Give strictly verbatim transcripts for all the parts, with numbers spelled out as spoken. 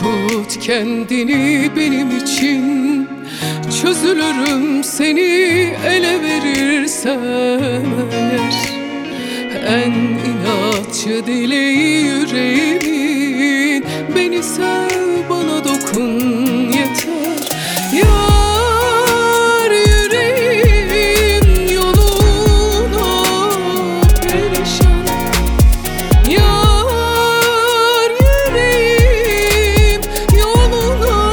tut kendini benim için, çözülürüm seni ele verirsem eğer. En inatçı dileği yüreğimin, beni sev bana dokun yeter. Yar yüreğim yoluna perişan, yar yüreğim yoluna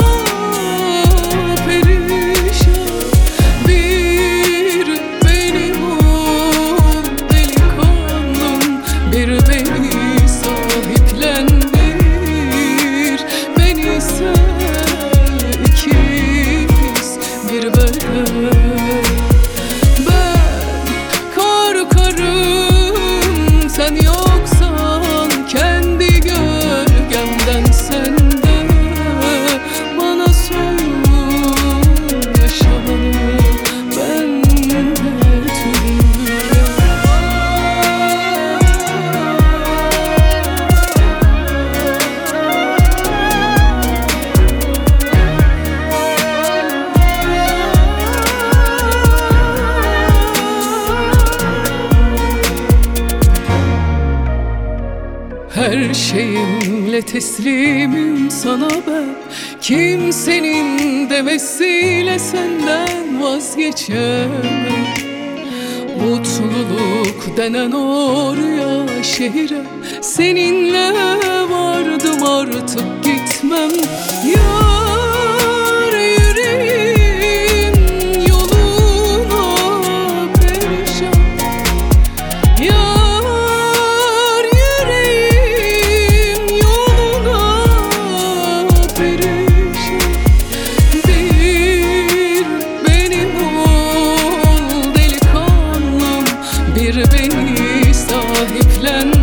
perişan. Bir benim ol delikanlım, bir beni sahiplendir, beni sev ikimiz bir beden. Ben korkarım sen yoksan kendi gölgemden, sen de bana sor yaşamanı, ben de tüyürüm. Her şeyimle teslimim sana ben, kimsenin demesiyle senden vazgeçemem. Mutluluk denen oraya şehire, seninle vardım artık gitmem. Yar yüreğim yoluna perişan, yar yüreğim yoluna perişan. Bir benim ol delikanlım, bir beni sahiplen.